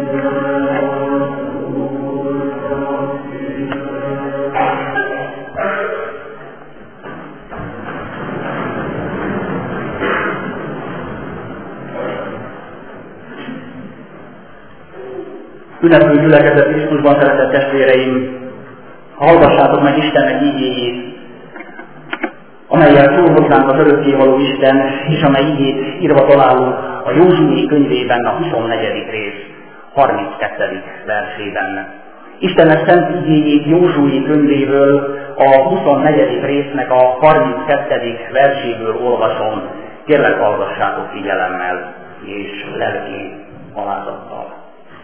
Ünneplő gyülekezet Krisztusban, szeretett testvéreim, hallgassátok meg Istennek igéjét, amelyel szól hozzánk az örökkévaló Isten, és amely igét írva találunk a Józsué könyvében, a 24. rész 32. versében. Istennek szent igéjét Józsué könyvéből, a 24. résznek a 32. verséből olvasom. Kérlek, hallgassátok figyelemmel és lelki alázattal.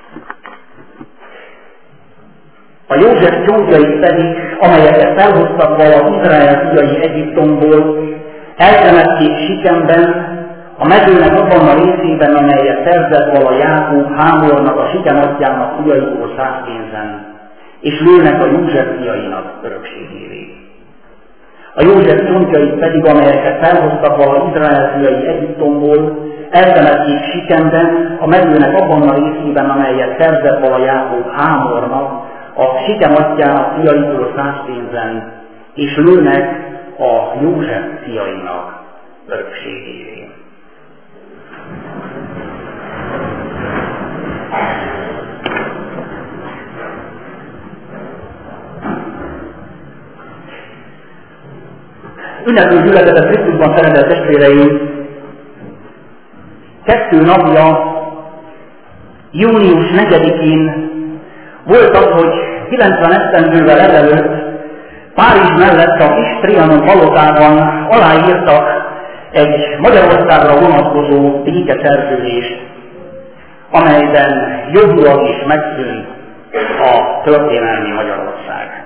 A József csókjai pedig, amelyeket felhoztak vala Izrael fiai Egyiptomból, eltemették Sikemben, a mezőnek abban a részében, amelyet szerzett vala Jákob Hámornak, a Sikem atyjának fiaikból 100 pénzen, és lőnek a József fiainak örökségévé. A József csontjait pedig, amelyeket felhoztak vala Izrael fiai Egyiptomból, eltemették Sikemben, a mezőnek abban a részében, amelyet szerzett vala Jákob Hámornak, a Sikem atyjának fiaikból 100 pénzen, és lőnek a József fiainak örökségévé. Ünneplő gyülekezet Krisztusban, szeretett testvéreim, 2 napja, június 4-én volt az, hogy 90 esztendővel ezelőtt Párizs mellett a kis Trianon palotában aláírtak egy Magyarországra vonatkozó békeszerződést, amelyben jogilag is megszűnt a történelmi Magyarország.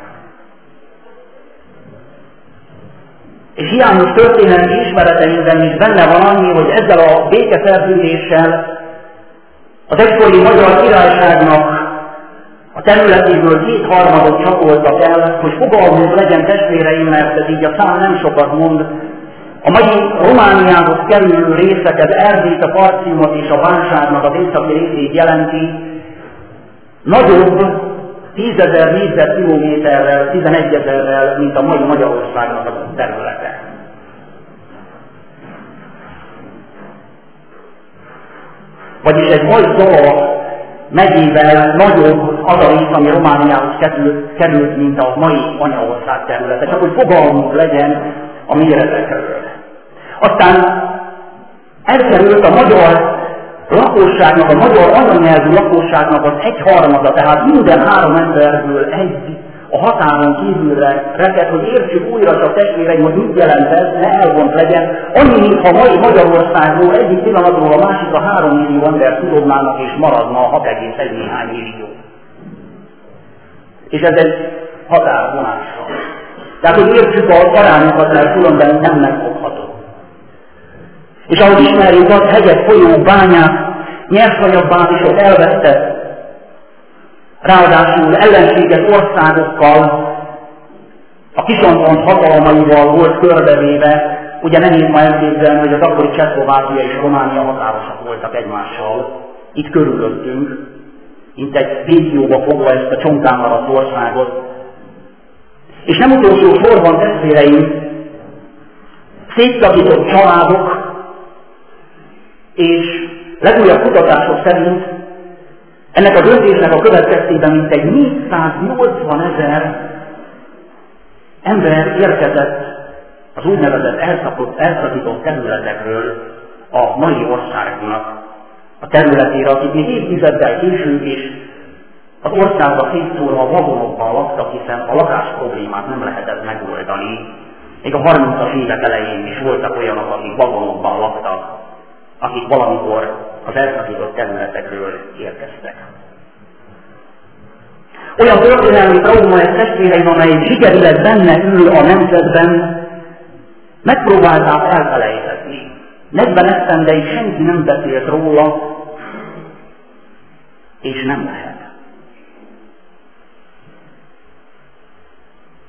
És hiányos történelmi ismereteimben is benne van annyi, hogy ezzel a békeszerződéssel az egykori Magyar Királyságnak a területéből 2/3 csapoltak el, hogy fogalmunk legyen testvéreim, mert ez így a szám nem sokat mond. A mai Romániához kerülő részeket, Erdélyt, a Partiumot és a Bánságnak az északi részét jelenti, nagyobb 10.000 négyzetkilométerrel, 11.000-rel, mint a mai Magyarországnak a területe. Vagyis egy mai Zala megyével nagyobb az a rész, ami Romániához került, mint a mai anyaország területe, csak hogy fogalmunk legyen a méretekről. Aztán elkerült a magyar lakosságnak, a magyar anyanyelvű lakosságnak az 1/3, tehát minden 3 emberből egy a határon kívülre reked, hogy értsük újra csak testvéreim, hogy mit jelent ez, ne elvont legyen. Annyi, mintha mai Magyarországról egyik pillanatról a másikra 3 millió ember tudódnának és maradna 6,1 néhány millió. És ez egy határvonással. Tehát, hogy értsük az arányokat, mert különben nem megfogható. És ahogy ismerjük azt, hegyek, folyók, bányák, nyersanyagbázisok elvesztett, ráadásul ellenséges országokkal, a kisontont hatalmaival volt körbevéve, ugye nehéz ma elképzelni, hogy az akkori Csehszlovákia és Románia határosak voltak egymással, itt körülöttünk, mint egy régióba fogva ezt a csonkán maradt országot. És nem utolsó sorban, testvéreim, szétszakított családok, és legújabb kutatások szerint ennek a döntésnek a következtében mintegy 480 000 ember érkezett az úgynevezett elszakított területekről a mai országnak a területére, akik még évtizeddel később is az országba szétszórva vagonokban laktak, hiszen a lakás problémát nem lehetett megoldani. Még a 30-as évek elején is voltak olyanok, akik vagonokban laktak, akik valamikor az elszakított területekről érkeztek. Olyan történelmi trauma ez, testvéreim, amely zsigerileg benne ül a nemzetben, megpróbálták elfelejtetni. 40 esztendeig senki nem beszélt róla, és nem lehet.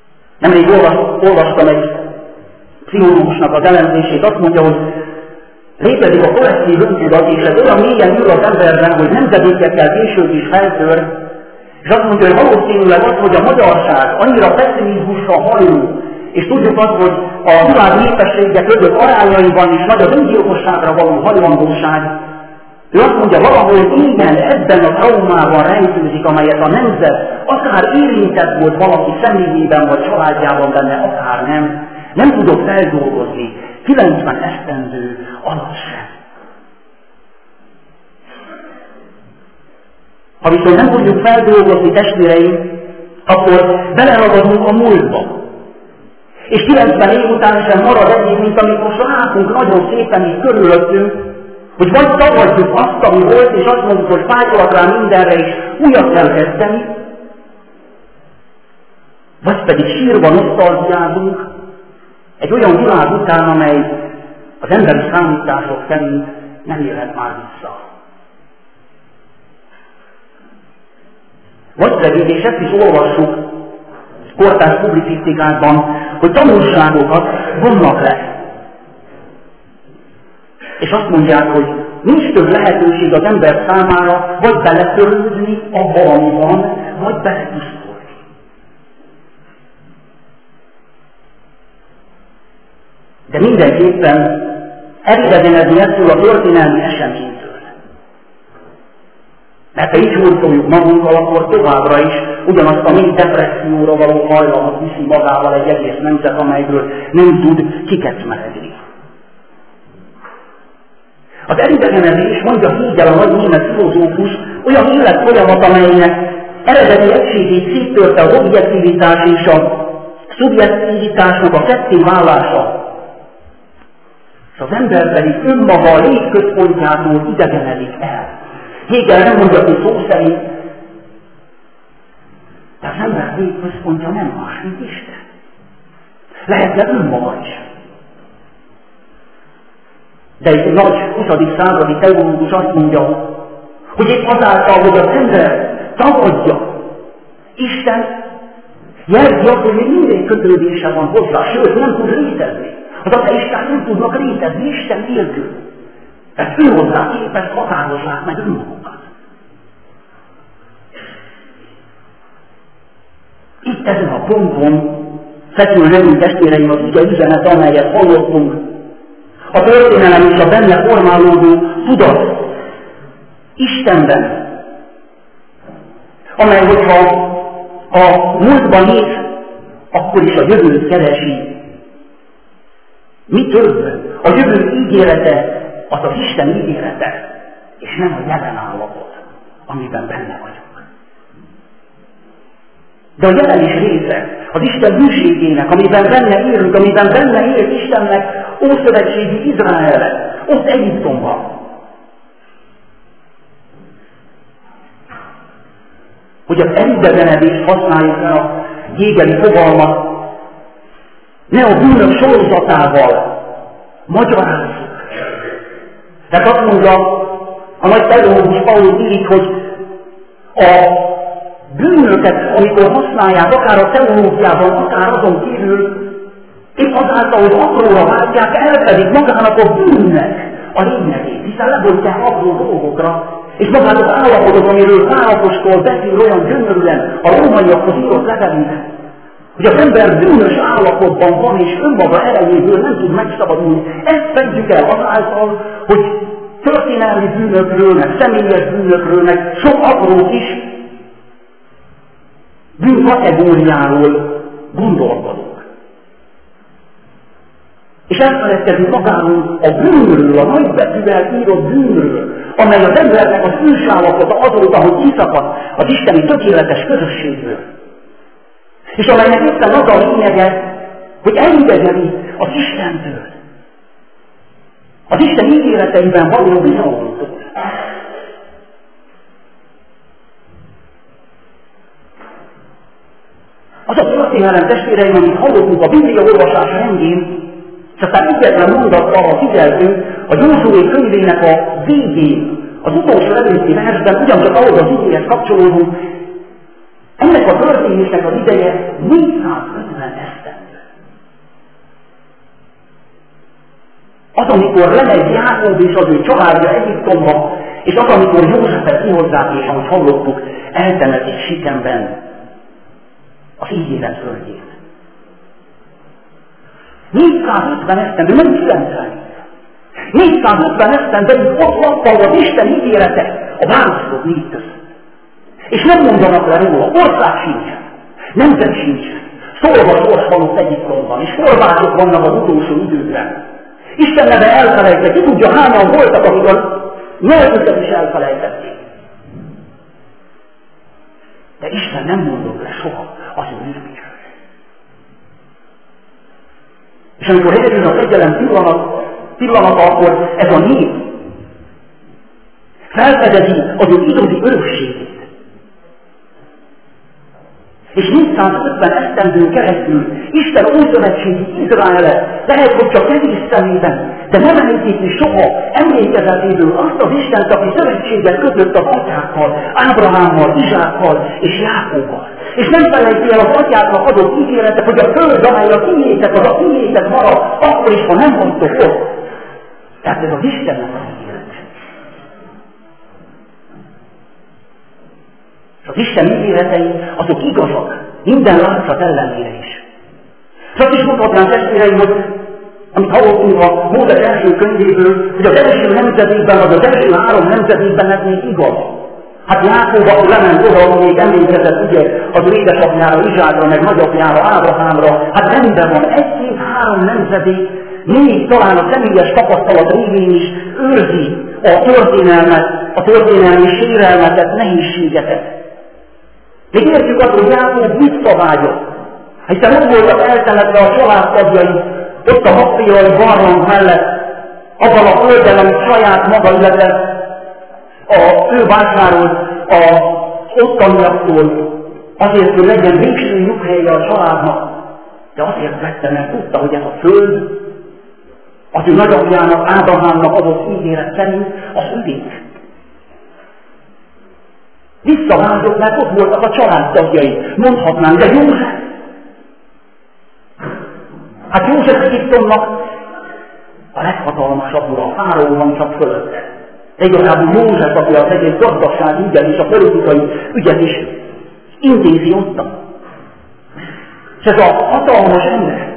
Nemrég olvastam egy pszichológusnak az elemzését, azt mondja, hogy Létezik a kollektív öntudat, és ez olyan mélyen ül az emberben, hogy nemzedékekkel később is feltör, és azt mondja, hogy valószínűleg az, hogy a magyarság annyira pessimizmusra hajló, és tudjuk azt, hogy a világ népessége között arányaiban is nagy az öngyilkosságra való hajlandóság. Ő azt mondja, valahol igen, ebben a traumában rejtőzik, amelyet a nemzet akár érintett volt valaki személyében, vagy családjában benne, akár nem tudok feldolgozni 90 esztendő alatt sem. Ha viszont nem tudjuk feldolgozni, testvéreim, akkor beleragadunk a múltba. És 90 év után sem marad egyik, mint amit most látunk nagyon szépen így körülöttünk, hogy vagy tagadjuk azt, ami volt, és azt mondjuk, hogy fájtolak rá mindenre, és újat kell kezdeni, vagy pedig sírva nosztalgiázunk egy olyan világ után, amely az emberi számítások szerint nem élhet már vissza. Vagy pedig, és ezt is olvassuk kortárs publicisztikákban, hogy tanulságokat vonnak le. És azt mondják, hogy nincs több lehetőség az ember számára, vagy beletörődni abba, ami van, vagy belepusztulni. De mindenképpen elidegenezni ettől a történelmi eseménytől. Mert ha így hurcoljuk magunkkal, akkor továbbra is ugyanazt a mély depresszióra való hajlamot viszi magával egy egész nemzet, amelyből nem tud kikecmeregni. Az elidegenedés, mondja Hegel, a nagy német filozófus, olyan életfolyamat, amelynek eredeti egységét széttörte az objektivitás és a szubjektivitásnak a kettéválása. És az ember pedig önmaga a légközpontjától idegenedik el. Hegel nem mondja ki szó szerint, de az ember légközpontja nem más, mint Isten. Lehetne önmaga is. De egy nagy 20. századi teológus azt mondja, hogy épp azáltal, hogy az ember tagadja Isten, jelzi azt, hogy még mindig kötődése van hozzá, sőt nem tud létezni. Az ateisták nem tudnak létezni Isten nélkül. Mert ő hozzá képes határozzák meg önmagukat. Itt ezen a ponton fekül nekünk testvéreim az ige üzenet, amelyet hallottunk. A történelem és a benne formálódó tudat Istenben, amely, hogyha a múltban néz, akkor is a jövőt keresi. Mi több? A jövő ígérete az az Isten ígérete, és nem a jelen állapot, amiben benne vagyunk. De a jelen is része az Isten bűségének, amiben benne élünk, amiben benne élt Istennek ószövetségi Izraelre, ott Egyiptomban. Hogy az elidegenedést használjuk el a hegeli fogalmat, ne a bűnök sorozatával magyarázzuk. Tehát azt mondja a nagy teológus Paulus írik, hogy a bűnöket, amikor használják, akár a teológiában, akár azon kívül, épp azáltal, hogy apróra váltják, elfedik magának a bűnnek a lényegét, hiszen lebontják apró dolgokra, és magát az állapotot, amiről Pálapostól beszél olyan gyönyörűen a rómaiakhoz írott levelében, hogy az ember bűnös állapotban van, és önmaga erejéből nem tud megszabadulni. Ezt fedjük el azáltal, hogy történelmi bűnökről, meg személyes bűnökről, meg sok apró kis bűnkategóriáról gondolkodunk. És elfeledkezünk magáról a bűnről, a nagybetűvel írott bűnről, amely az embernek az ősállapota azóta, hogy kiszakadt az isteni tökéletes közösségből. És amelynek éppen az a lényege, hogy elidegeni az Istentől. Az Isten ígéreteiben való bizalomtól. Az a történelem, testvéreim, amit hallottunk a Biblia olvasás rendjén, és aztán egyetlen mondattal, ha figyeltünk, a Józsué könyvének a végén, az utolsó előtti versben, ugyancsak ahhoz az igéhez kapcsolódunk, ennek a történésnek az ideje 450 esztendő. Az, amikor lemegy Jákob és az ő családja Egyiptomba, és az, amikor Józsefet kihozzák, és ahogy hallottuk, eltemetik Sikemben az ígéret földjét. 450 esztendő, nem 90. 450 esztendőig ott lappal az Isten ígérete a választott nép között. És nem mondanak le róla, ország sincsen, nemzet sincsen. Szólva sorshalott Egyiptomban, és források vannak az utolsó időkben. Isten neve elfelejtett, ki tudja hányan voltak, akik a nyelvüket is elfelejtették. De Isten nem mondott le soha az ő népéről. És amikor eljön a fegyelem pillanata, akkor ez a nép felfedezi az ő igazi örökségét. És 450 esztendőn keresztül Isten ószövetségi Izraele lehet, hogy csak kevés szemében, de nem elégíti soha emlékezetéből azt az Istent, aki szövetséget kötött az atyákkal, Ábrahámmal, Izsákkal és Jákobbal. És nem felejti el az atyáknak adott ígéretet, hogy a föld, amely a kinétek, az a kinétek marad, akkor is, ha nem mondtok ott. Tehát ez az Istennek az ígéret. És az Isten ígéretei azok igazak, minden látszat ellenére is. Csak is mondhatnám testvéreim, hogy amit hallottunk a Mózes első könyvéből, hogy az első nemzedékben, az első 3 nemzedékben ez még igaz. Hát Jákob, akkor lement oda, hogy még emlékezett ugye az édesapjára, Izsákra, meg nagyapjára, Ábrahámra. Hát rendben van, 1, 2, 3 nemzedék, még talán a személyes tapasztalat révén is őrzi a történelmet, a történelmi sérelmetet, nehézségeket. Még értjük azt, hogy Jákob visszavágyott, hiszen ott voltak eltemetve a családtagjai, ott a Makpélai barlang mellett, abban a földben, amit saját maga, illetve ő vásárolt az ottaniaktól, azért, hogy legyen végső nyughelye a családnak, de azért vette, mert tudta, hogy ez a föld az ő nagyapjának, Ábrahámnak adott ígéret szerint az üdít. Visszavágyott, mert ott voltak a családtagjai. Mondhatnánk, de József. Hát József Egyiptomnak a leghatalmasabb ura, a fáraó van csak fölötte. De igazából József, aki az egész gazdasági ügyet és a politikai ügyet is intézi ottan. És ez a hatalmas ember,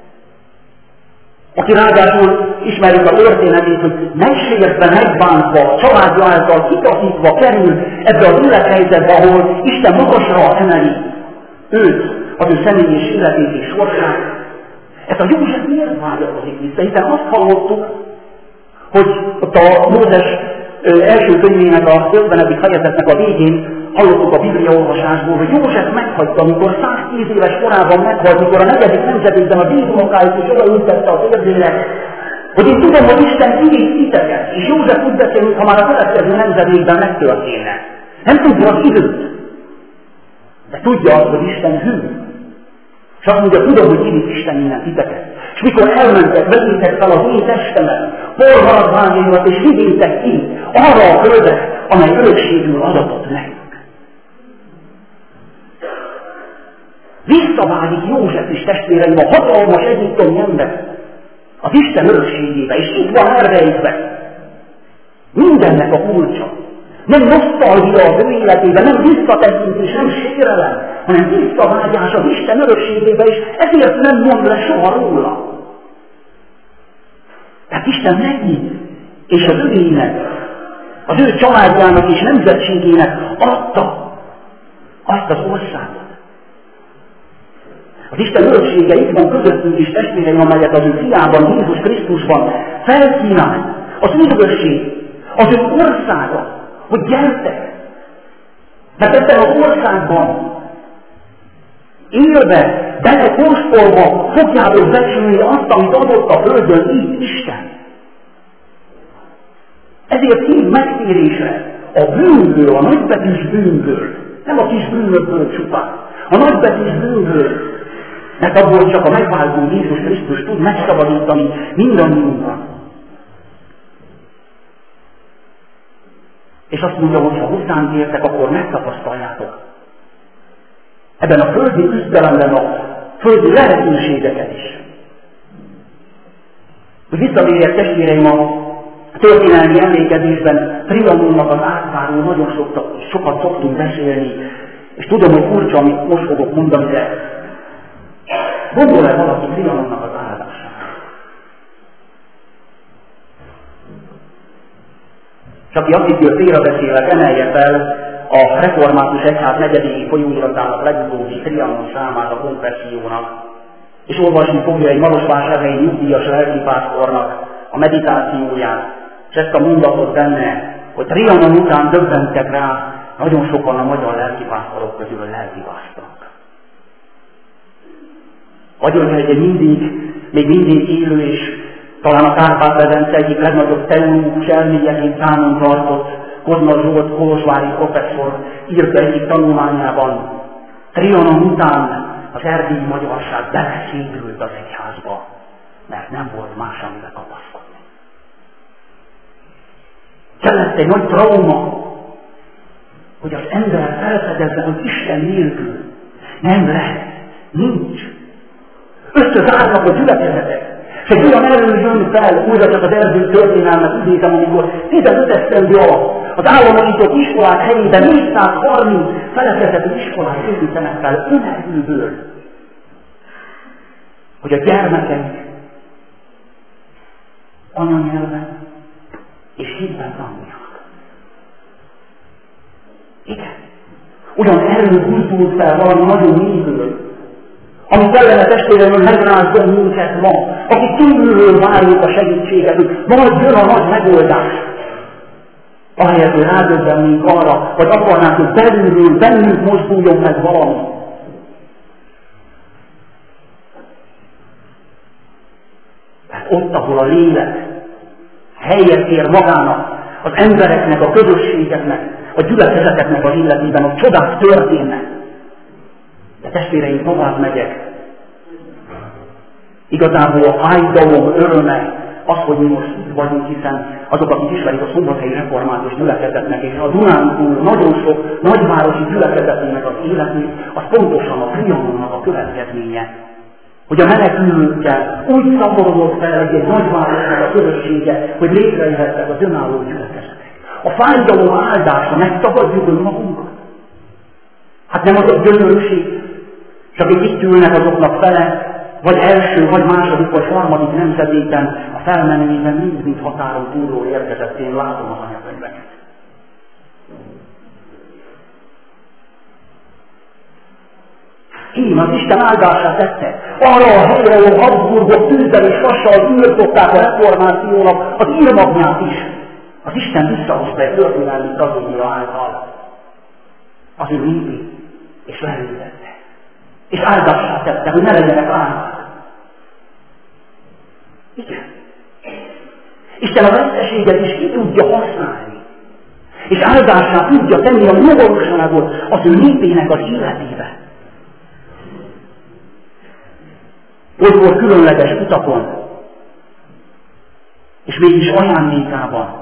aki ráadásul ismerjük a történetét, hogy megsértve, megbántva, családja által kitaszítva kerül ebbe az élethelyzetbe, ahol Isten magasra emeli őt, az ő személyes életét és sorsát. Ez a József miért vágyakozik vissza? Hiszen azt hallottuk, hogy ott a Mózes első könyvének a 50. fejezetnek a végén hallottuk a Biblia olvasásból, hogy József meghagyta, amikor 110 éves korában meghalt, mikor a 4. nemzedékben a dédunokáit is odaültette az érzére, hogy én tudom, hogy Isten kivíz titeket, és József úgy beszél, mintha már a következő nemzedékben megtörténne. Nem tudja az időt, de tudja azt, hogy Isten hű. És azt mondja, tudom, hogy kivíz Isten innen titeket. És mikor elmentek, vegyétek fel az én testemet, pormaradványaimat, és vigyétek ki arra a földre, amely örökségül adatott nekünk. Visszavágyik József is, testvéreim, a hatalmas egyiptomi ember az Isten örökségébe, és itt van elrejtve mindennek a kulcsa. Nem nosztalgia az ő életében, nem visszatekintés, nem sérelem, hanem visszavágyás az Isten örökségébe, és ezért nem mond le soha róla. Tehát Isten neki és az övének, az ő családjának és nemzetségének adta azt az országot. Az Isten öröksége itt van közöttünk is, testvéreim, amelyet az ő fiában, Jézus Krisztusban felkínál. Az üdvösség, az ő országa, hogy gyertek. Mert ebben az országban élve, belekóstolva fogjátok becsülni azt, amit adott a földön így Isten. Ezért hív megtérésre a bűnből, a nagybetűs bűnből, nem a kis bűnökből csupán, a nagybetűs bűnből, mert abból csak a megváltó Jézus Krisztus tud megszabadítani mindannyiunkat. És azt mondja, hogy ha hozzám tértek, akkor megtapasztaljátok ebben a földi küzdelemben a földi lehetőségeket is. Hogy visszatérjek testvéreim a történelmi emlékezésben, Trianonnak az átváról nagyon sokat szoktunk beszélni, és tudom, hogy furcsa, amit most fogok mondani, de gondol-e valaki Trianonnak az áldására? És aki azt hitől félrebeszélek, emelje fel a református egyház negyedik folyóiratának legutóbbi Trianon számát a konfessziónak, és olvasni fogja egy marosvásárhelyi nyugdíjas lelkipásztornak a meditációját, és ezt a mondatot benne, hogy Trianon után döbbentek rá, nagyon sokan a magyar lelkipásztorok közül lelkipásztorok. Agyonhegye még mindig élő, és talán a Kárpát-medence egyik legnagyobb teológus elmélyeként számon tartott Kozma Zsolt kolozsvári professzor írta egyik tanulmányában, Trianon után az erdélyi magyarság beleszédült az egyházba, mert nem volt más, amire kapaszkodni. Kellett egy nagy trauma, hogy az ember felfedezze, hogy Isten nélkül nem lehet, nincs. Összezárnak a gyülekezetek. És egy olyan erő jön fel, újra csak az erdély történelmet idézem, amikor 15 esztendő alatt az államosított iskolák helyében 430 felekezetű iskolák építenek fel önerőből, hogy a gyermekek anyanyelven és hitben tanuljanak. Igen. Ugyan erő húzódott fel valami nagyon mélyből, ami kellene testvéremről megrázza minket ma, akik kívülről várjuk a segítséget, hogy majd jön a nagy megoldás. Ahelyett, hogy rádöbbennénk arra, vagy akarnánk, hogy belülről bennünk mozduljon meg valami. Tehát ott, ahol a lélek helyet ér magának, az embereknek, a közösségeknek, a gyülekezeteknek az életében, a csodák történnek. De testvéreim, tovább megyek. Igazából a fájdalom öröme az, hogy mi most itt vagyunk, hiszen azok, akik ismerik a szombathelyi református gyülekezetnek és a Dunántúl nagyon sok nagyvárosi gyülekezetének az életét, az pontosan a Trianonnak a következménye. Hogy a menekülőkkel úgy szaporodott fel egy nagyvárosnak a közössége, hogy létrejöhettek az önálló gyülekezetek. A fájdalom áldása, megtagadjuk önmagunkat. Hát nem az a gyönyörűség, és akik itt ülnek azoknak fele, vagy első, vagy második, vagy harmadik nemzedékben, a felmenőiben mind határon túlról érkezett, én látom az anyakönyveket. Én az Isten áldását tette. Arra a helyre, ahol Habsburgok tűzzel és vassal írtották a reformációnak az írmagnyát is. Az Isten visszahozta egy történelmi tragédia által az ő népét, és leültette. És áldását tette, hogy ne legyenek áldák. Igen. Isten a veszteséget is ki tudja használni. És áldását tudja tenni a nyugodtságot az ő népének az életébe. Olykor különleges utakon, és mégis ajándékában,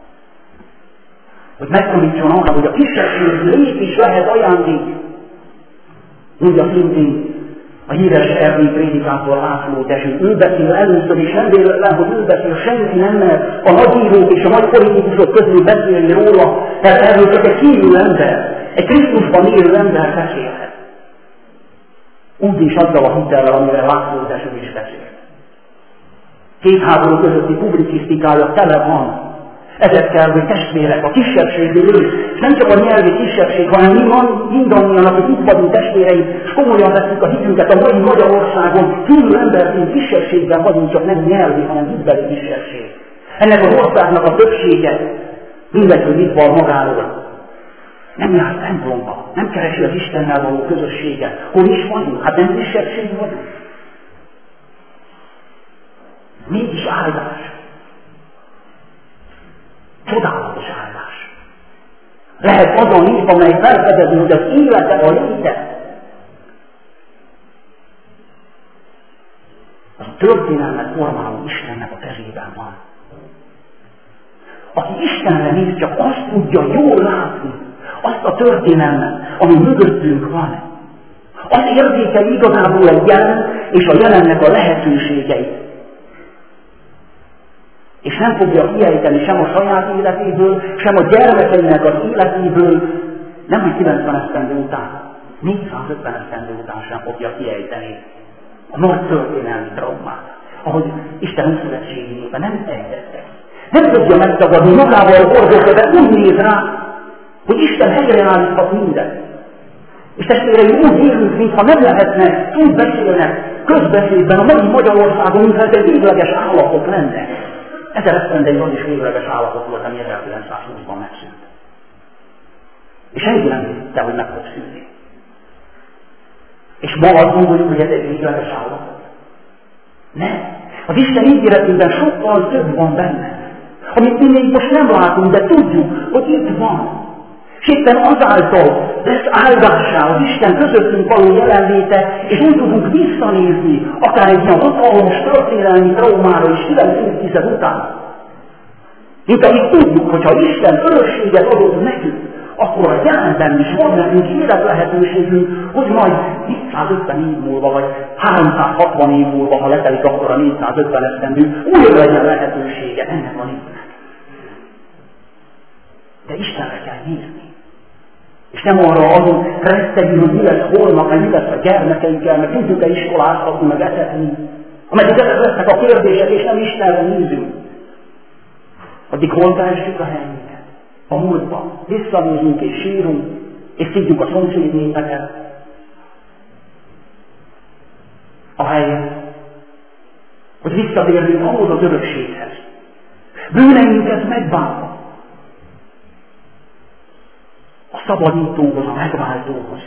hogy megtanítson arra, hogy a kisebbségi lét is lehet ajándék. Mondja szintén a híres erdélyi prédikátor László Dezső. Ő beszél először, és nem véletlen, hogy ő beszél, senki nem mer a nagyírók és a nagy politikusok közül beszélni róla, mert erről csak egy hívő ember, egy Krisztusban élő ember beszélhet. Úgy is azzal a hitellel, amire László Dezső is beszélt. Két háború közötti publicisztikája tele van ezekkel, hogy testvérek, a kisebbségi lét, és nem csak a nyelvi kisebbség, hanem mindannyian, akik itt vagyunk testvéreim, és komolyan veszünk a hitünket a mai Magyarországon, kívül emberként kisebbségben vagyunk, csak nem nyelvi, hanem hitbeli kisebbség. Ennek az országnak a többsége, mindegy, hogy mit van magáról, nem jár templomba, nem keresi az Istennel való közösséget. Hol is vagyunk? Hát nem kisebbség vagyunk. Mégis áldás. Csodálatos áldás. Lehet az a nép, amely felfedezi, hogy az élete a léte. Az történelmet formáló Istennek a kezében van. Aki Istenre néz, csak azt tudja jól látni, azt a történelmet, ami mögöttünk van. Azt érzékeli igazából egy jelen, és a jelennek a lehetőségeit. és nem fogja kiejteni sem a saját életéből, sem a gyermekeinek az életéből, nem hogy 90 esztendő után, 450 esztendő után sem fogja kiejteni a nagy történelmi traumát, ahogy Isten Ószövetségében nem tehetett. Nem tudja megtagadni, magával hordozza, de úgy néz rá, hogy Isten helyreállíthat mindent. És testvéreim, úgy élünk, mintha nem lehetne, úgy beszélnek közbeszédben a mai Magyarországon, mintha ez egy végleges állapot lenne. 1000 esztendeig az is végleges állapot volt, ami 1920-ban megszűnt. És senki nem hitte, hogy meg fog szűnni. És ma azt gondoljuk, hogy ez egy végleges állapot. Nem. Az Isten ígéretében sokkal több van benne. Amit mi még most nem látunk, de tudjuk, hogy itt van. És éppen azáltal lesz áldássá az Isten közöttünk való jelenléte, és úgy tudunk visszanézni, akár egy ilyen hatalmas történelmi traumára is 9 évtized után. Mint amit tudjuk, hogyha Isten örökséget adott nekünk, akkor a jelenben is van nekünk élet lehetőségünk, hogy majd 450 év múlva, vagy 360 év múlva, ha letelik akkor a 450 esztendő, újra legyen lehetősége ennek a népnek. De Istenre kell nézni. És nem arra azon kresztegünk, hogy mi lesz holnap, meg mi lesz a gyermekeinkkel, meg tudjuk-e iskoláztatni, meg etetni. Ameddig ezek lesznek a kérdések, és nem Istenre nézünk. Addig hol keresjük a helyünket? A múltban. Visszanézünk és sírunk, és szidjuk a szomszéd népeket. Ahelyett, hogy visszatérjünk ahhoz az örökséghez. Bűneinket megbánva. A szabadítóhoz, a megváltóhoz.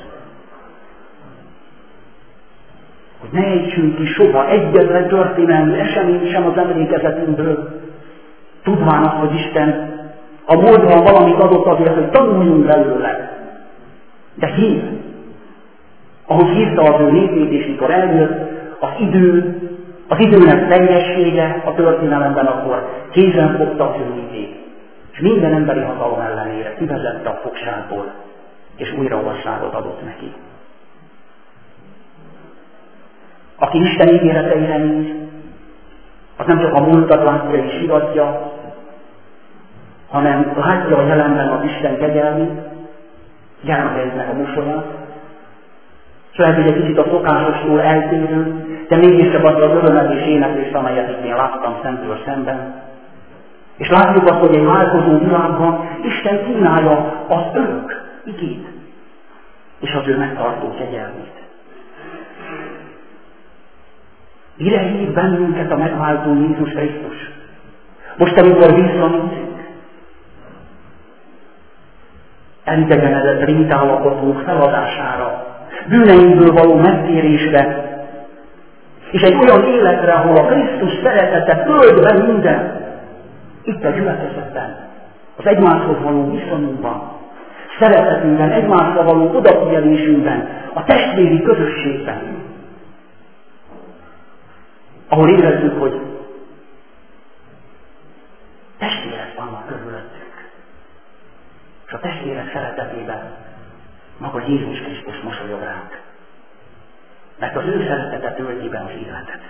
Hogy ne ejtsünk ki soha egyetlen történelmi esemény sem az emlékezetünkből, tudván azt, hogy Isten a múltban valamit adott azért, hogy tanuljunk belőle. De hív, ahogy hívta az ő népét, és mikor eljött az időnek teljessége a történelemben, akkor kézen fogta az ő népét. És minden emberi hatalom ellenére kivezette a fogságból, és újraolvasságot adott neki. Aki Isten ígéreteire néz, az nem csak a múltat látja és iratja, hanem látja a jelenben az Isten kegyelmét, gyermekeiknek a mosolyát, és lehet, hogy egy kicsit a szokásostól eltérő, de mégiscsak az az örömet és éneklést, amelyet itt én láttam szemtől szemben. És látjuk azt, hogy egy változó világban Isten kínálja az örök igét, és az ő megtartó kegyelmét. Mire hív bennünket a megváltó Jézus Krisztus? Most, amikor visszanézünk, elidegenedett rétállapotunk feladására, bűneinkből való megtérésre, és egy olyan életre, ahol a Krisztus szeretete tölt be minden, itt a gyülekezetben, az egymáshoz való viszonyunkban, szeretetünkben, egymásra való odafigyelésünkben, a testvéri közösségben, ahol érezzük, hogy testvérek vannak körülöttünk, és a testvérek szeretetében maga Jézus Krisztus mosolyog ránk, mert az ő szeretete tölti be az életet.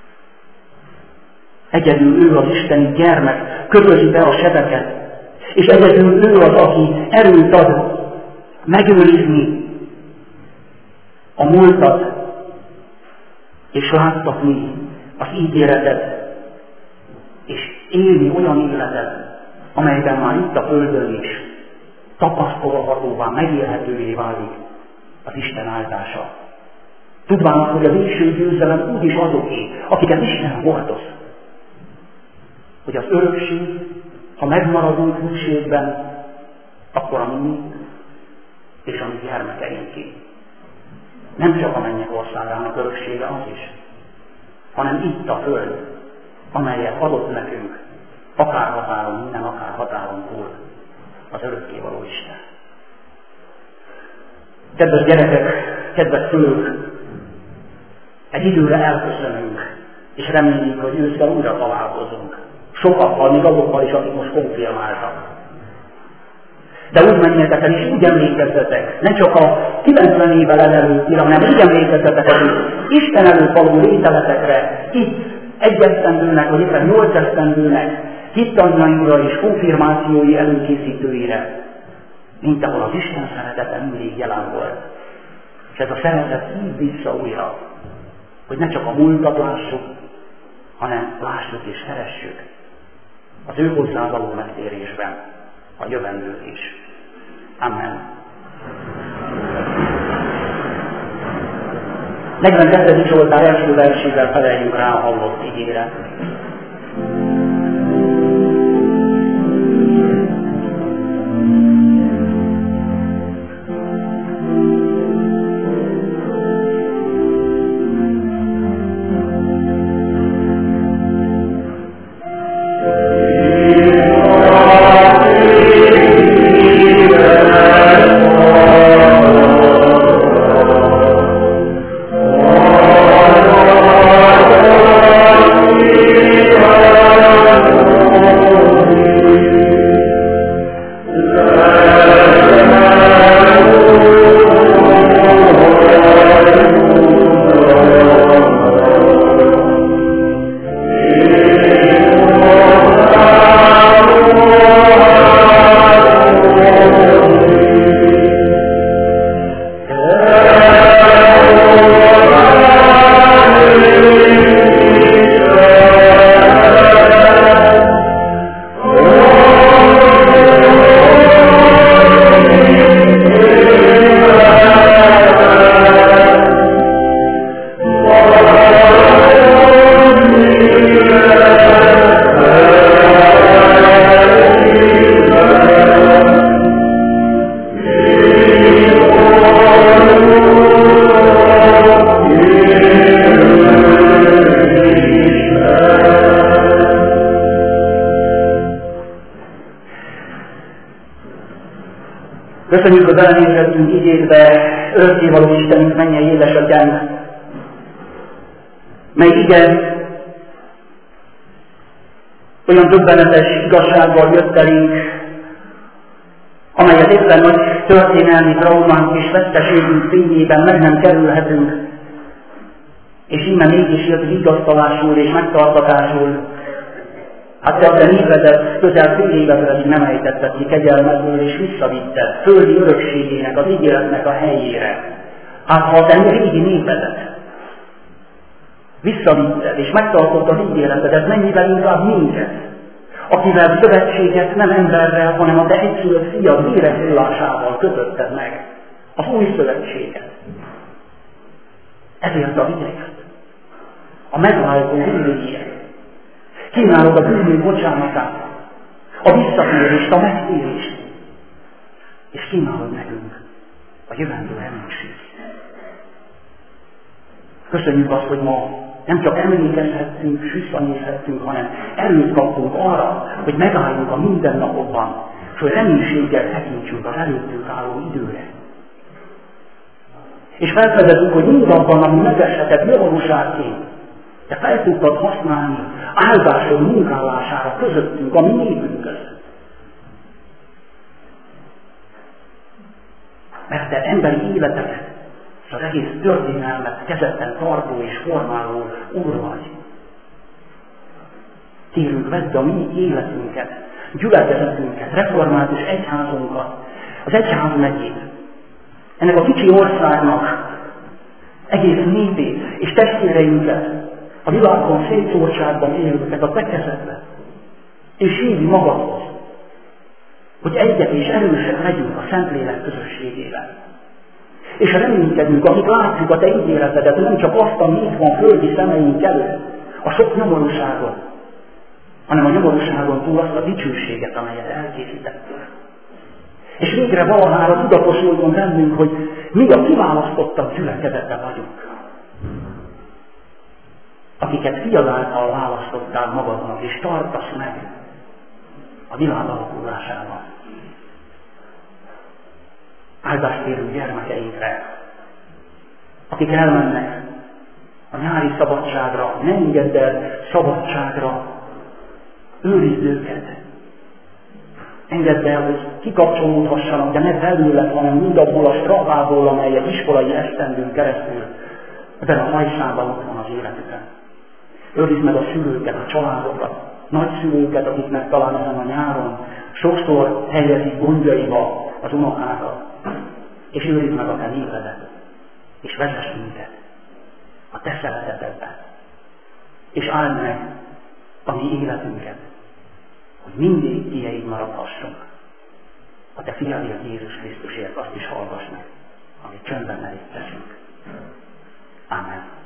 Egyedül ő az isteni gyermek, kötözi be a sebeket, és egyedül ő az, aki erőt ad megőrizni a múltat, és láttatni az ígéretet, és élni olyan életet, amelyben már itt a földön is tapasztalhatóvá, megélhetővé válik az Isten áldása. Tudván azt, hogy a végső győzelem úgyis azoké, akiket Isten hordoz. Hogy az örökség, ha megmaradunk hűségben, akkor a mi és a mi gyermekeinké. Nem csak a mennyek országának öröksége az is, hanem itt a föld, amelyet adott nekünk, akár határon innen, akár határon túl, az örökkévaló Isten. Kedves gyerekek, kedves szülők, egy időre elköszönünk, és reméljük, hogy ősszel újra találkozunk. Sokakkal, még azokkal is, akik most konfirmáltak. De úgy menjetek el, és úgy emlékezzetek, ne csak a 90 évvel ezelőttire, hanem úgy emlékezzetek az Isten előtt való lételetekre, itt 1 esztendőnek, vagy éppen 8 esztendőnek, hittanyaira és konfirmációi előkészítőire, mint ahol az Isten szeretete mindig jelen volt. És ez a szeretet hív vissza újra, hogy ne csak a múltat lássuk, hanem lássuk és szeressük az ő hozzá való megtérésben a jövendőt is. Amen. 42. Zsoltár első versével feleljünk rá a hallott igére. Köszönjük az elnézhetünk igétbe, örökkévaló Istenünk, mennyei édesatyánk, mely ige olyan döbbenetes igazsággal jött elénk, amelyet éppen nagy történelmi traumánk és veszteségünk fényében meg nem kerülhetünk, és innen mégis jött vigasztalásul és megtartatásul. Hát te a te névedet közel fél évezre nem ejtetted ki kegyelmedből, és visszavitted földi örökségének, az ígéretnek a helyére. Hát ha a te régi névedet visszavitted, és megtartottad az ígéretedet, mennyivel inkább minket, akivel szövetséget nem emberrel, hanem a te egyszülött fiad vérehulásával kötötted meg az új szövetséget. Ezért a vigyeket, a megváltó hírét, kínálod a bűnünk bocsánatát, a visszatérést, a megtérést, és kínálod nekünk a jövendő reménységét. Köszönjük azt, hogy ma nem csak emlékezhettünk, és visszanézhettünk, hanem erőt kaptunk arra, hogy megálljunk a mindennapokban, és hogy reménységgel tekintsünk az előttünk álló időre. És felfedezünk, hogy mindabban, ami megeshetett nyomorúságként, te fel tudtad használni áldásod munkálására közöttünk, a mi népünk között. Mert te emberi életeket, és az egész történelmet kezedben tartó és formáló Úr vagy. Térünk, vedd a mi életünket, gyülekezetünket, református egyházunkat, az egyház megyét, ennek a kicsi országnak egész népét és testvéreinket, a világon szétszórtságban élőket a te kezedbe, és hívj magadhoz, hogy egyek és erősek legyünk a Szentlélek közösségében. És reménykedünk, akik látjuk a te ígéretedet, nem csak azt, ami itt van földi szemeink előtt, a sok nyomorúságot, hanem a nyomorúságon túl azt a dicsőséget, amelyet elkészítettél. És végre valahára tudatosuljon bennünk, hogy mi a kiválasztottabb gyülekezete vagyunk, akiket fiad által választottál magadnak, és tartasz meg a világ alakulásában. Áldást kérünk gyermekeinkre, akik elmennek a nyári szabadságra, ne engedd el szabadságra, őrizd őket. Engedd el, hogy kikapcsolódhassanak, de ne belőled, hanem mindabból a strapából, amely egy iskolai esztendőn keresztül ebben a hajszában ott van az életükben. Őrizd meg a szülőket, a családokat, nagyszülőket, akiknek talán ezen a nyáron sokszor helyezik gondjaiba az unokákat, és őrizd meg a te névedet, és vezess minket a te szeretetedben, és áld meg a mi életünket, hogy mindig tieid maradhassunk. A te fiadért Jézus Krisztusért azt is hallgass meg, amit csöndben elég teszünk. Amen.